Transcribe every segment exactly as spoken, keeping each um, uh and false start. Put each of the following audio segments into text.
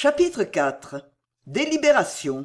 Chapitre quatre. Délibération.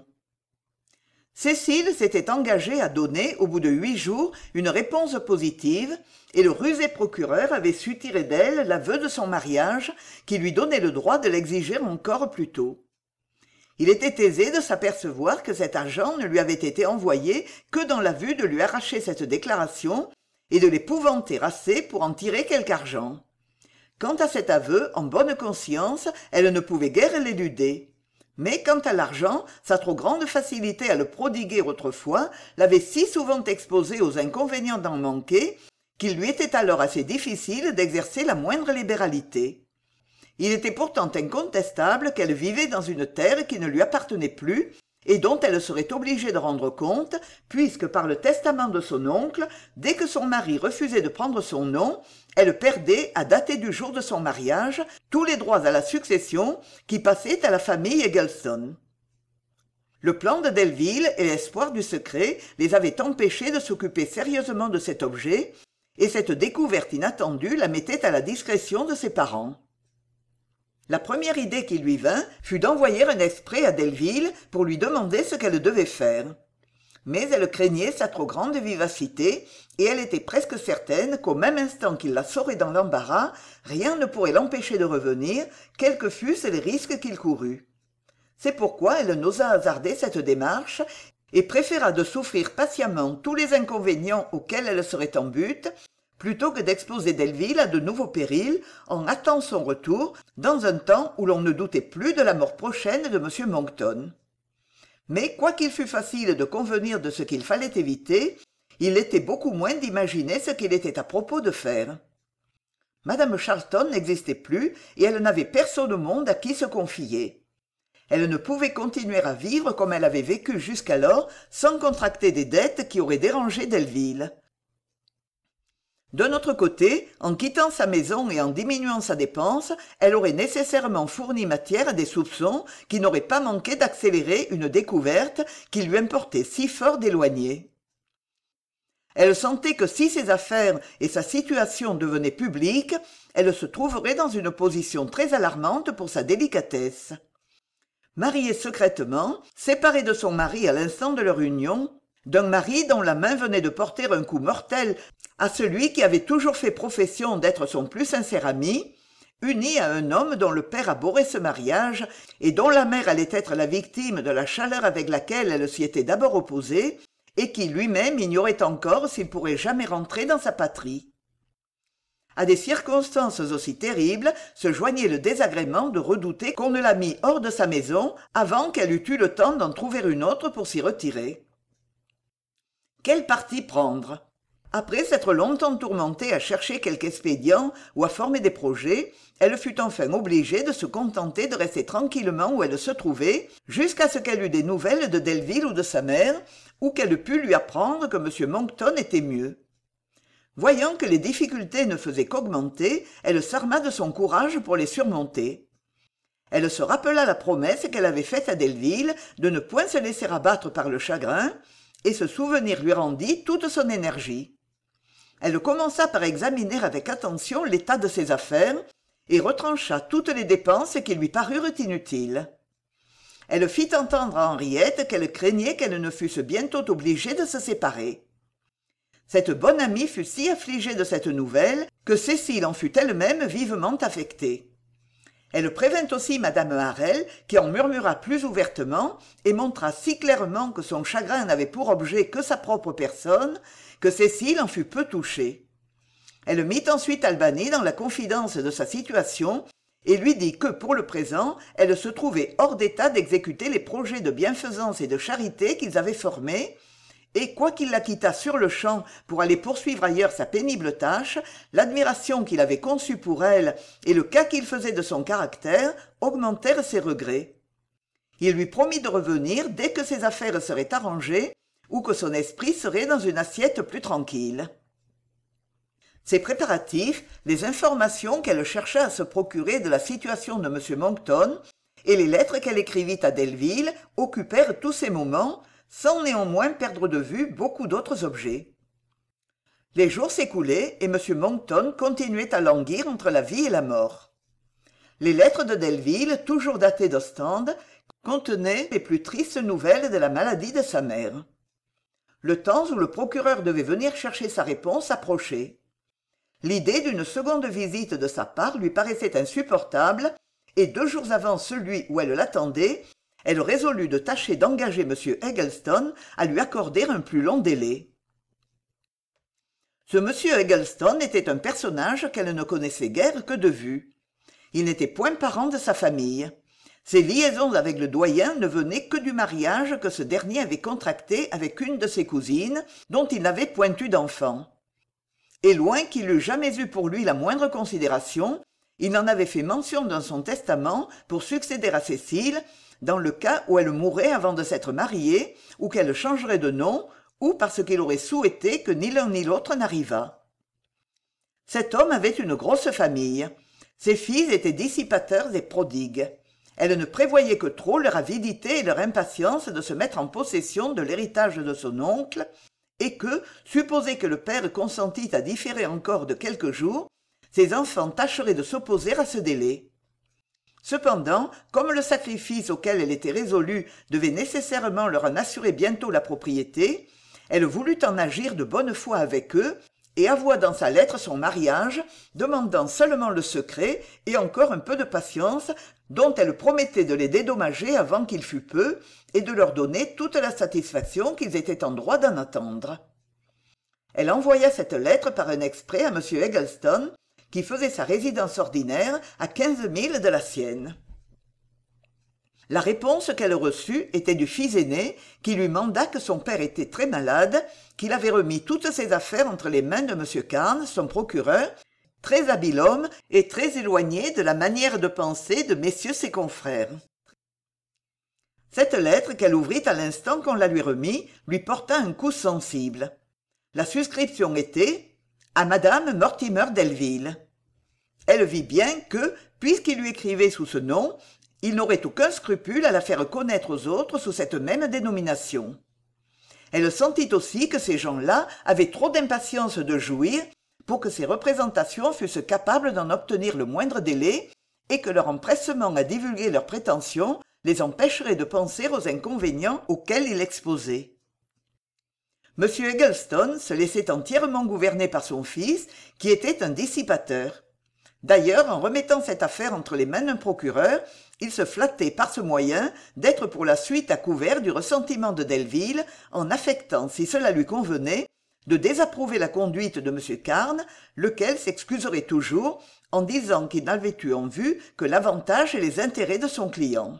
Cécile s'était engagée à donner, au bout de huit jours, une réponse positive, et le rusé procureur avait su tirer d'elle l'aveu de son mariage, qui lui donnait le droit de l'exiger encore plus tôt. Il était aisé de s'apercevoir que cet argent ne lui avait été envoyé que dans la vue de lui arracher cette déclaration et de l'épouvanter assez pour en tirer quelque argent. Quant à cet aveu, en bonne conscience, elle ne pouvait guère l'éluder. Mais quant à l'argent, sa trop grande facilité à le prodiguer autrefois l'avait si souvent exposée aux inconvénients d'en manquer, qu'il lui était alors assez difficile d'exercer la moindre libéralité. Il était pourtant incontestable qu'elle vivait dans une terre qui ne lui appartenait plus, et dont elle serait obligée de rendre compte, puisque par le testament de son oncle, dès que son mari refusait de prendre son nom, elle perdait, à dater du jour de son mariage, tous les droits à la succession qui passaient à la famille Eggleston. Le plan de Delville et l'espoir du secret les avaient empêchés de s'occuper sérieusement de cet objet, et cette découverte inattendue la mettait à la discrétion de ses parents. La première idée qui lui vint fut d'envoyer un exprès à Delville pour lui demander ce qu'elle devait faire. Mais elle craignait sa trop grande vivacité, et elle était presque certaine qu'au même instant qu'il la saurait dans l'embarras, rien ne pourrait l'empêcher de revenir, quels que fussent les risques qu'il courût. C'est pourquoi elle n'osa hasarder cette démarche, et préféra de souffrir patiemment tous les inconvénients auxquels elle serait en butte, plutôt que d'exposer Delville à de nouveaux périls en hâtant son retour dans un temps où l'on ne doutait plus de la mort prochaine de M. Monkton. Mais quoiqu'il fût facile de convenir de ce qu'il fallait éviter, il l'était beaucoup moins d'imaginer ce qu'il était à propos de faire. Madame Charlton n'existait plus et elle n'avait personne au monde à qui se confier. Elle ne pouvait continuer à vivre comme elle avait vécu jusqu'alors sans contracter des dettes qui auraient dérangé Delville. D'un autre côté, en quittant sa maison et en diminuant sa dépense, elle aurait nécessairement fourni matière à des soupçons qui n'auraient pas manqué d'accélérer une découverte qui lui importait si fort d'éloigner. Elle sentait que si ses affaires et sa situation devenaient publiques, elle se trouverait dans une position très alarmante pour sa délicatesse. Mariée secrètement, séparée de son mari à l'instant de leur union, d'un mari dont la main venait de porter un coup mortel à celui qui avait toujours fait profession d'être son plus sincère ami, unie à un homme dont le père abhorrait ce mariage et dont la mère allait être la victime de la chaleur avec laquelle elle s'y était d'abord opposée, et qui lui-même ignorait encore s'il pourrait jamais rentrer dans sa patrie. À des circonstances aussi terribles se joignait le désagrément de redouter qu'on ne la mît hors de sa maison avant qu'elle eût eu le temps d'en trouver une autre pour s'y retirer. Quel parti prendre ? Après s'être longtemps tourmentée à chercher quelque expédient ou à former des projets, elle fut enfin obligée de se contenter de rester tranquillement où elle se trouvait, jusqu'à ce qu'elle eût des nouvelles de Delville ou de sa mère, ou qu'elle pût lui apprendre que M. Monkton était mieux. Voyant que les difficultés ne faisaient qu'augmenter, elle s'arma de son courage pour les surmonter. Elle se rappela la promesse qu'elle avait faite à Delville de ne point se laisser abattre par le chagrin, et ce souvenir lui rendit toute son énergie. Elle commença par examiner avec attention l'état de ses affaires et retrancha toutes les dépenses qui lui parurent inutiles. Elle fit entendre à Henriette qu'elle craignait qu'elles ne fussent bientôt obligées de se séparer. Cette bonne amie fut si affligée de cette nouvelle que Cécile en fut elle-même vivement affectée. Elle prévint aussi madame Harel, qui en murmura plus ouvertement et montra si clairement que son chagrin n'avait pour objet que sa propre personne, que Cécile en fut peu touchée. Elle mit ensuite Albany dans la confidence de sa situation et lui dit que, pour le présent, elle se trouvait hors d'état d'exécuter les projets de bienfaisance et de charité qu'ils avaient formés, et quoiqu'il la quittât sur-le-champ pour aller poursuivre ailleurs sa pénible tâche, l'admiration qu'il avait conçue pour elle et le cas qu'il faisait de son caractère augmentèrent ses regrets. Il lui promit de revenir dès que ses affaires seraient arrangées ou que son esprit serait dans une assiette plus tranquille. Ces préparatifs, les informations qu'elle chercha à se procurer de la situation de M. Monkton et les lettres qu'elle écrivit à Delville occupèrent tous ces moments, sans néanmoins perdre de vue beaucoup d'autres objets. Les jours s'écoulaient et M. Monkton continuait à languir entre la vie et la mort. Les lettres de Delville, toujours datées d'Ostende, contenaient les plus tristes nouvelles de la maladie de sa mère. Le temps où le procureur devait venir chercher sa réponse approchait. L'idée d'une seconde visite de sa part lui paraissait insupportable, et deux jours avant celui où elle l'attendait, elle résolut de tâcher d'engager M. Eggleston à lui accorder un plus long délai. Ce M. Eggleston était un personnage qu'elle ne connaissait guère que de vue. Il n'était point parent de sa famille. Ses liaisons avec le doyen ne venaient que du mariage que ce dernier avait contracté avec une de ses cousines, dont il n'avait point eu d'enfant. Et loin qu'il eût jamais eu pour lui la moindre considération, il n'en avait fait mention dans son testament pour succéder à Cécile, dans le cas où elle mourrait avant de s'être mariée, ou qu'elle changerait de nom, ou parce qu'il aurait souhaité que ni l'un ni l'autre n'arrivât. Cet homme avait une grosse famille. Ses fils étaient dissipateurs et prodigues. Elle ne prévoyait que trop leur avidité et leur impatience de se mettre en possession de l'héritage de son oncle, et que, supposé que le père consentît à différer encore de quelques jours, ses enfants tâcheraient de s'opposer à ce délai. Cependant, comme le sacrifice auquel elle était résolue devait nécessairement leur en assurer bientôt la propriété, elle voulut en agir de bonne foi avec eux, et avoua dans sa lettre son mariage, demandant seulement le secret et encore un peu de patience, dont elle promettait de les dédommager avant qu'il fût peu, et de leur donner toute la satisfaction qu'ils étaient en droit d'en attendre. Elle envoya cette lettre par un exprès à M. Eggleston, qui faisait sa résidence ordinaire à quinze milles de la sienne. La réponse qu'elle reçut était du fils aîné, qui lui manda que son père était très malade, qu'il avait remis toutes ses affaires entre les mains de M. Carne, son procureur, très habile homme et très éloigné de la manière de penser de messieurs ses confrères. Cette lettre, qu'elle ouvrit à l'instant qu'on la lui remit, lui porta un coup sensible. La suscription était « À Madame Mortimer Delville ». Elle vit bien que, puisqu'il lui écrivait sous ce nom, il n'aurait aucun scrupule à la faire connaître aux autres sous cette même dénomination. Elle sentit aussi que ces gens-là avaient trop d'impatience de jouir pour que ces représentations fussent capables d'en obtenir le moindre délai, et que leur empressement à divulguer leurs prétentions les empêcherait de penser aux inconvénients auxquels il exposait. M. Eggleston se laissait entièrement gouverner par son fils, qui était un dissipateur. D'ailleurs, en remettant cette affaire entre les mains d'un procureur, il se flattait par ce moyen d'être pour la suite à couvert du ressentiment de Delville, en affectant, si cela lui convenait, de désapprouver la conduite de M. Carne, lequel s'excuserait toujours en disant qu'il n'avait eu en vue que l'avantage et les intérêts de son client.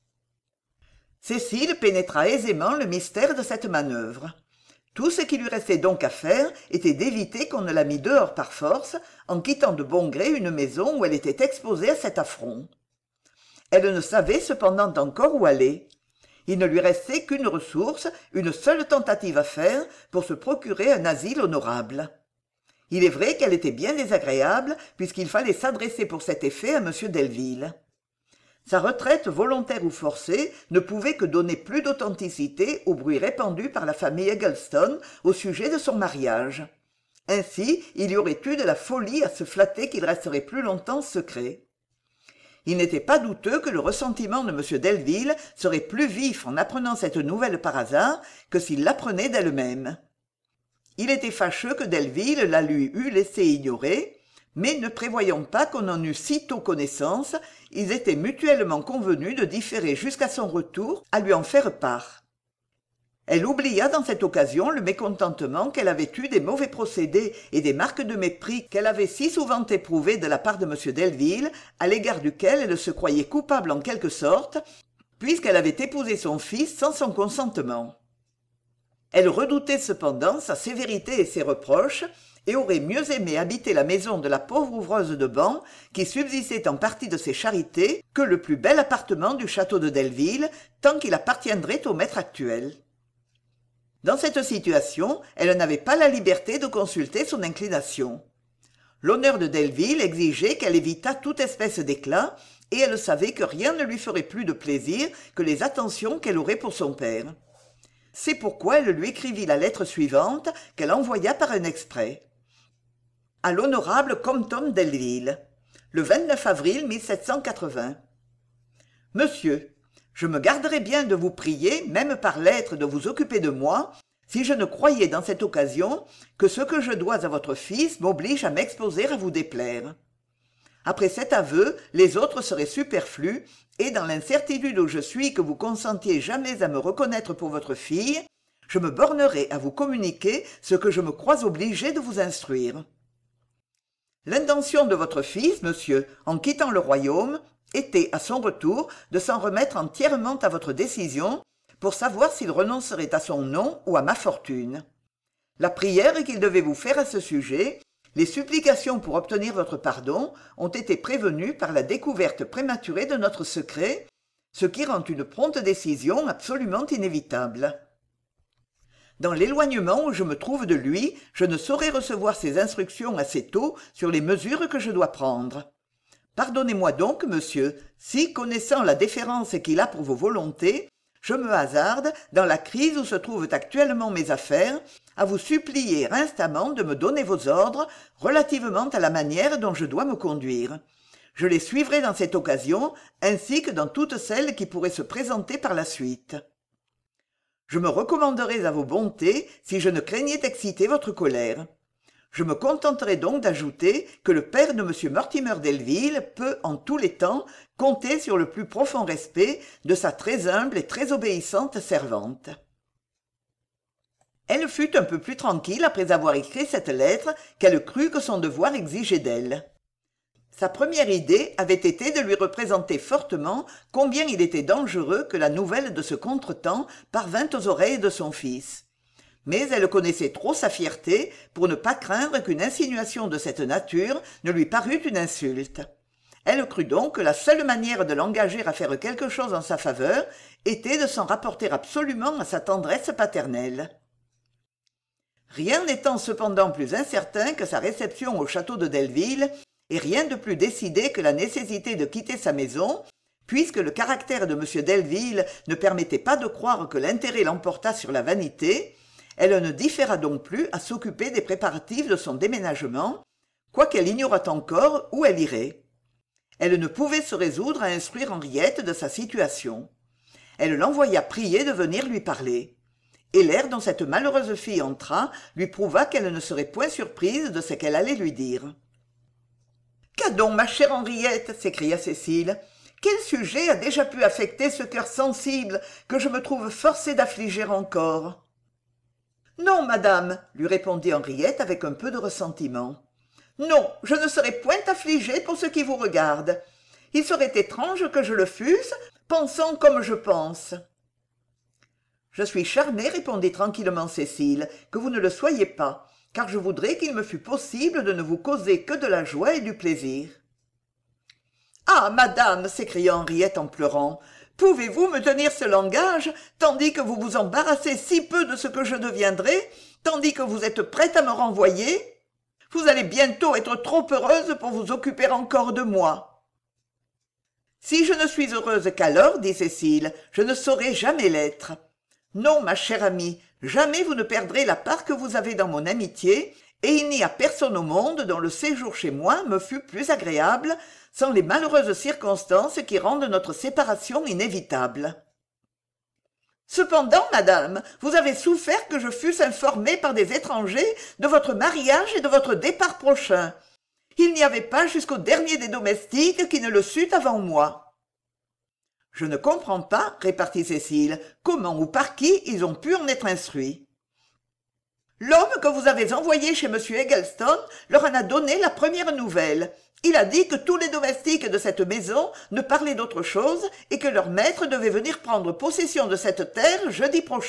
Cécile pénétra aisément le mystère de cette manœuvre. Tout ce qui lui restait donc à faire était d'éviter qu'on ne la mît dehors par force, en quittant de bon gré une maison où elle était exposée à cet affront. Elle ne savait cependant encore où aller. Il ne lui restait qu'une ressource, une seule tentative à faire pour se procurer un asile honorable. Il est vrai qu'elle était bien désagréable, puisqu'il fallait s'adresser pour cet effet à M. Delville. Sa retraite volontaire ou forcée ne pouvait que donner plus d'authenticité au bruit répandu par la famille Eggleston au sujet de son mariage. Ainsi, il y aurait eu de la folie à se flatter qu'il resterait plus longtemps secret. Il n'était pas douteux que le ressentiment de M. Delville serait plus vif en apprenant cette nouvelle par hasard que s'il l'apprenait d'elle-même. Il était fâcheux que Delville la lui eût laissé ignorer, mais ne prévoyant pas qu'on en eût si tôt connaissance, ils étaient mutuellement convenus de différer jusqu'à son retour à lui en faire part. Elle oublia dans cette occasion le mécontentement qu'elle avait eu des mauvais procédés et des marques de mépris qu'elle avait si souvent éprouvés de la part de M. Delville, à l'égard duquel elle se croyait coupable en quelque sorte, puisqu'elle avait épousé son fils sans son consentement. Elle redoutait cependant sa sévérité et ses reproches, et aurait mieux aimé habiter la maison de la pauvre ouvreuse de banc, qui subsistait en partie de ses charités, que le plus bel appartement du château de Delville, tant qu'il appartiendrait au maître actuel. Dans cette situation, elle n'avait pas la liberté de consulter son inclination. L'honneur de Delville exigeait qu'elle évitât toute espèce d'éclat, et elle savait que rien ne lui ferait plus de plaisir que les attentions qu'elle aurait pour son père. C'est pourquoi elle lui écrivit la lettre suivante, qu'elle envoya par un exprès. À l'honorable Compton Delville. le vingt-neuf avril mille sept cent quatre-vingts. Monsieur, je me garderais bien de vous prier, même par lettre, de vous occuper de moi, si je ne croyais dans cette occasion que ce que je dois à votre fils m'oblige à m'exposer à vous déplaire. Après cet aveu, les autres seraient superflus, et dans l'incertitude où je suis que vous consentiez jamais à me reconnaître pour votre fille, je me bornerai à vous communiquer ce que je me crois obligé de vous instruire. L'intention de votre fils, monsieur, en quittant le royaume, était, à son retour, de s'en remettre entièrement à votre décision, pour savoir s'il renoncerait à son nom ou à ma fortune. La prière qu'il devait vous faire à ce sujet, les supplications pour obtenir votre pardon, ont été prévenues par la découverte prématurée de notre secret, ce qui rend une prompte décision absolument inévitable. Dans l'éloignement où je me trouve de lui, je ne saurais recevoir ses instructions assez tôt sur les mesures que je dois prendre. Pardonnez-moi donc, monsieur, si, connaissant la déférence qu'il a pour vos volontés, je me hasarde, dans la crise où se trouvent actuellement mes affaires, à vous supplier instamment de me donner vos ordres relativement à la manière dont je dois me conduire. Je les suivrai dans cette occasion, ainsi que dans toutes celles qui pourraient se présenter par la suite. Je me recommanderais à vos bontés si je ne craignais d'exciter votre colère. Je me contenterai donc d'ajouter que le père de M. Mortimer Delville peut, en tous les temps, compter sur le plus profond respect de sa très humble et très obéissante servante. Elle fut un peu plus tranquille après avoir écrit cette lettre qu'elle crut que son devoir exigeait d'elle. Sa première idée avait été de lui représenter fortement combien il était dangereux que la nouvelle de ce contretemps parvînt aux oreilles de son fils. Mais elle connaissait trop sa fierté pour ne pas craindre qu'une insinuation de cette nature ne lui parût une insulte. Elle crut donc que la seule manière de l'engager à faire quelque chose en sa faveur était de s'en rapporter absolument à sa tendresse paternelle. Rien n'étant cependant plus incertain que sa réception au château de Delville, et rien de plus décidé que la nécessité de quitter sa maison, puisque le caractère de M. Delville ne permettait pas de croire que l'intérêt l'emportât sur la vanité, elle ne différa donc plus à s'occuper des préparatifs de son déménagement, quoiqu'elle ignorât encore où elle irait. Elle ne pouvait se résoudre à instruire Henriette de sa situation. Elle l'envoya prier de venir lui parler. Et l'air dont cette malheureuse fille entra lui prouva qu'elle ne serait point surprise de ce qu'elle allait lui dire. « Qu'a donc, ma chère Henriette ?» s'écria Cécile. « Quel sujet a déjà pu affecter ce cœur sensible que je me trouve forcée d'affliger encore ?» « Non, madame, » lui répondit Henriette avec un peu de ressentiment. « Non, je ne serai point affligée pour ce qui vous regarde. Il serait étrange que je le fusse, pensant comme je pense. »« Je suis charmée, » répondit tranquillement Cécile, « que vous ne le soyez pas, car je voudrais qu'il me fût possible de ne vous causer que de la joie et du plaisir. »« Ah, madame !» s'écria Henriette en pleurant, « pouvez-vous me tenir ce langage, tandis que vous vous embarrassez si peu de ce que je deviendrai, tandis que vous êtes prête à me renvoyer ? Vous allez bientôt être trop heureuse pour vous occuper encore de moi. »« Si je ne suis heureuse qu'alors, dit Cécile, je ne saurai jamais l'être. Non, ma chère amie, jamais vous ne perdrez la part que vous avez dans mon amitié, et il n'y a personne au monde dont le séjour chez moi me fût plus agréable, sans les malheureuses circonstances qui rendent notre séparation inévitable. Cependant, madame, vous avez souffert que je fusse informée par des étrangers de votre mariage et de votre départ prochain. Il n'y avait pas jusqu'au dernier des domestiques qui ne le sût avant moi. »« Je ne comprends pas, » répartit Cécile, « comment ou par qui ils ont pu en être instruits. »« L'homme que vous avez envoyé chez M. Eggleston leur en a donné la première nouvelle. Il a dit que tous les domestiques de cette maison ne parlaient d'autre chose et que leur maître devait venir prendre possession de cette terre jeudi prochain. »«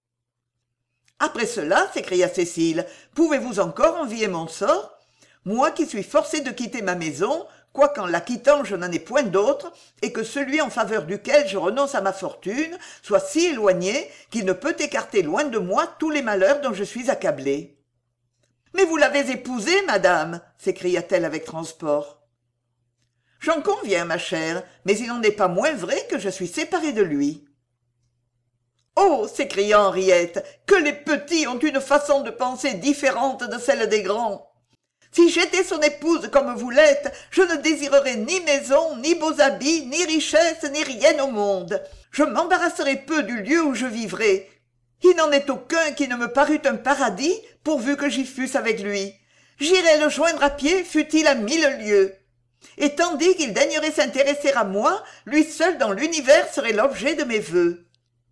Après cela, s'écria Cécile, pouvez-vous encore envier mon sort ? Moi qui suis forcée de quitter ma maison, quoiqu'en la quittant je n'en ai point d'autre, et que celui en faveur duquel je renonce à ma fortune soit si éloigné qu'il ne peut écarter loin de moi tous les malheurs dont je suis accablée. »« Mais vous l'avez épousé, madame !» s'écria-t-elle avec transport. « J'en conviens, ma chère, mais il n'en est pas moins vrai que je suis séparée de lui. »« Oh !» s'écria Henriette, « que les petits ont une façon de penser différente de celle des grands ! Si j'étais son épouse comme vous l'êtes, je ne désirerais ni maison, ni beaux habits, ni richesse, ni rien au monde. Je m'embarrasserais peu du lieu où je vivrais. Il n'en est aucun qui ne me parût un paradis, pourvu que j'y fusse avec lui. J'irais le joindre à pied, fût-il à mille lieues. Et tandis qu'il daignerait s'intéresser à moi, lui seul dans l'univers serait l'objet de mes vœux.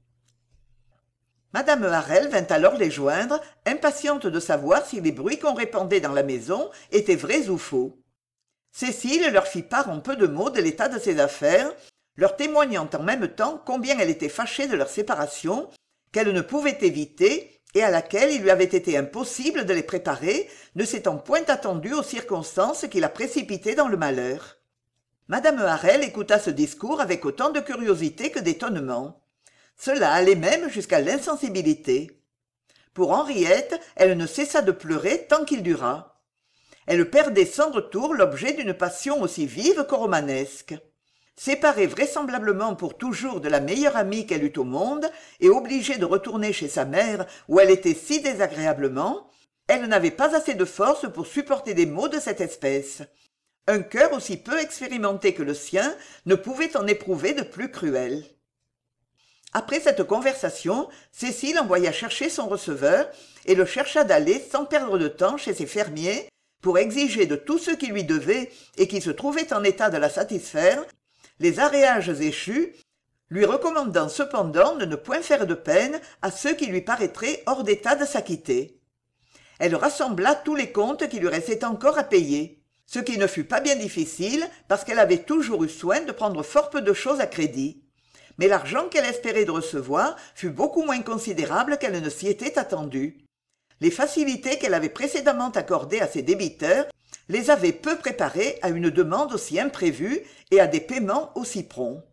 Madame Harel vint alors les joindre, impatiente de savoir si les bruits qu'on répandait dans la maison étaient vrais ou faux. Cécile leur fit part en peu de mots de l'état de ses affaires, leur témoignant en même temps combien elle était fâchée de leur séparation, qu'elle ne pouvait éviter et à laquelle il lui avait été impossible de les préparer, ne s'étant point attendue aux circonstances qui la précipitaient dans le malheur. Madame Harel écouta ce discours avec autant de curiosité que d'étonnement. Cela allait même jusqu'à l'insensibilité. Pour Henriette, elle ne cessa de pleurer tant qu'il dura. Elle perdait sans retour l'objet d'une passion aussi vive que romanesque. Séparée vraisemblablement pour toujours de la meilleure amie qu'elle eût au monde et obligée de retourner chez sa mère où elle était si désagréablement, elle n'avait pas assez de force pour supporter des maux de cette espèce. Un cœur aussi peu expérimenté que le sien ne pouvait en éprouver de plus cruels. Après cette conversation, Cécile envoya chercher son receveur et le chercha d'aller sans perdre de temps chez ses fermiers pour exiger de tous ceux qui lui devaient et qui se trouvaient en état de la satisfaire les aréages échus, lui recommandant cependant de ne point faire de peine à ceux qui lui paraîtraient hors d'état de s'acquitter. Elle rassembla tous les comptes qui lui restaient encore à payer, ce qui ne fut pas bien difficile parce qu'elle avait toujours eu soin de prendre fort peu de choses à crédit. Mais l'argent qu'elle espérait de recevoir fut beaucoup moins considérable qu'elle ne s'y était attendue. Les facilités qu'elle avait précédemment accordées à ses débiteurs les avaient peu préparés à une demande aussi imprévue et à des paiements aussi prompts.